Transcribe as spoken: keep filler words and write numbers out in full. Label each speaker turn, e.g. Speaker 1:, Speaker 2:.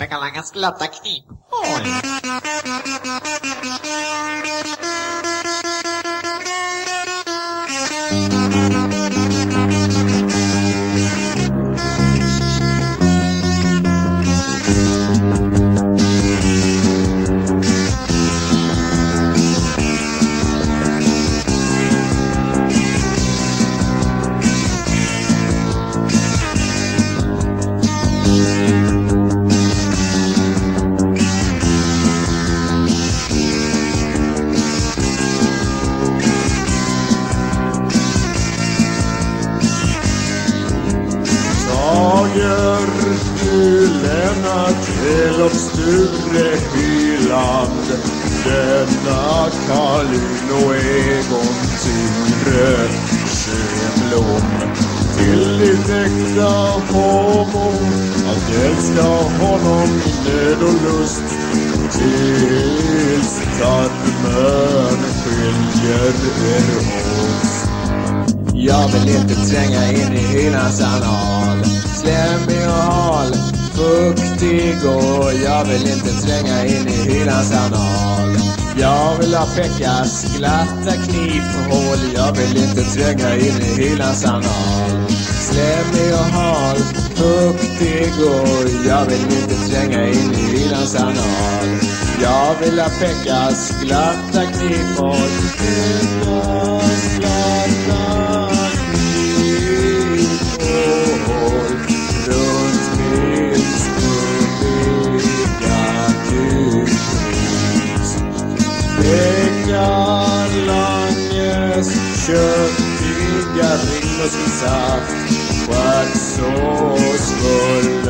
Speaker 1: Pekka Langas glatta kniphål.
Speaker 2: Till och Sture Hyland, denna Kalin och Egon Tyre Sjöblom. Till ditt äkta homo, att älska honom i nöd och lust, tills tarmen skiljer er oss.
Speaker 3: Jag vill inte tränga in i hyllans anal, slemmig och hal, fuktig, och jag vill inte tränga in i hyllans anal. Jag vill ha Pekkas glatta kniphål, jag vill inte tränga in i hyllans anal. Slemmig och hal, fuktig, och jag vill inte tränga in i hyllans anal. Jag vill ha Pekkas glatta kniphål, Pekkas glatta kniphål runt min skummiga kukris. Pekka Langes köttiga ring och sin saft, stjärtsås full